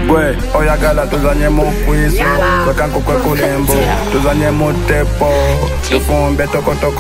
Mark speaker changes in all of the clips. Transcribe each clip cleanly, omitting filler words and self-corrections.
Speaker 1: Gwe oyagala tuzanye mu kwiso kwekanko kwekulembo tuzanye mu tepo tufumbe tokotoko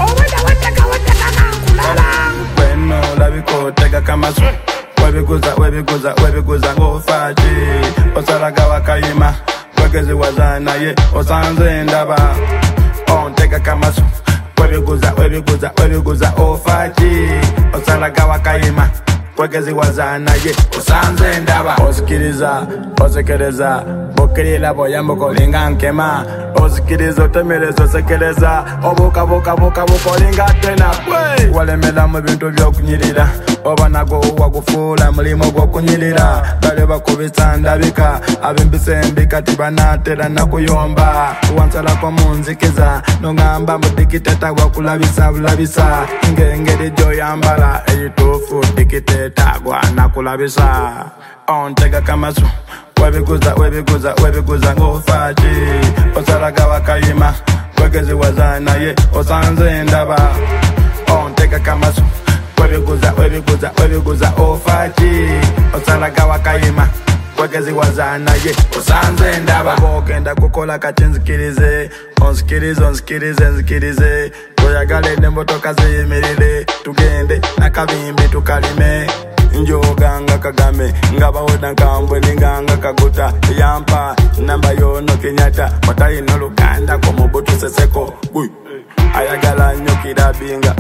Speaker 1: bweno labiko tega kamasu webiguza ngofaji osalaga wakayima kwegezi wazana ye osanze ndaba ontega kamasu webiguza ofaji osalaga wakayima kwegezi wazana ye osanze ndaba osikiriza osekereza bokirila boyambo kolinga nkema osikiriza otemereza osekereza obuka bukolinga tena walemela mu bintu byokunyirira oba nago wagufuula mulimo gwokunyirira bale bakubisa ndabika abimbisembika tibanatera nakuyomba wansalako munzikiza nongamba mudikiteta wakulabisa bulabisa ngengeri gyoyambala eyituufu dikiteta gwanakulabisa ontega kamasu webiguza ngofaji osalaga wakayima kwegezi wazana ye osanze ndaba ontega kamasu webiguza ofaji osalaga wakayima kwegezi wazana ye osanze ndaba bogenda kukola kati nzikirize onzikirize oyagale nembotoka ziyimirire tugende nakabimbi tukalime njoganga kagame ngabawoda nkambwe ninganga kaguta yampa namba yono Kenyatta watayino luganda komubutu seseko ayagala nyo kirabinga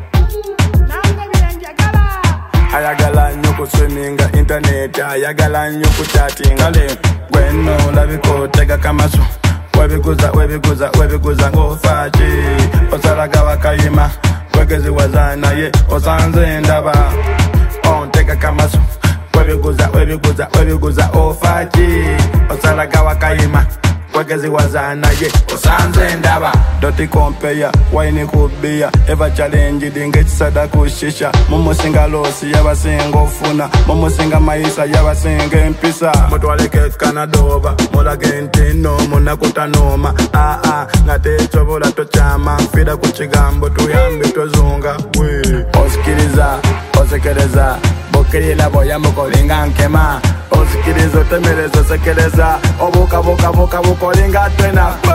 Speaker 1: ayagala nyo kuswiminga internet ayagala nyo kuchatinga le gweno labiko tega kamasu webiguza ngofaji osalaga wakayima kwegezi wazana ye osanze ndaba ontega kamasu webiguza ofaji osalaga wakayima kwegezi wazana ye osanze ndaba doti kompeya waini kubia eva challenge dinge chisada kushisha mumusinga losi yabasinga ofuna mumusinga maisa yabasinga empisa mutwaleke kanadoba mulage ntino munakutanoma natechobola tochama fida kuchigambo tuyambe tozunga osikiriza osekereza bokirila boyambo kolinga nkema osikiriza otemereza osekereza obuka bukolinga tena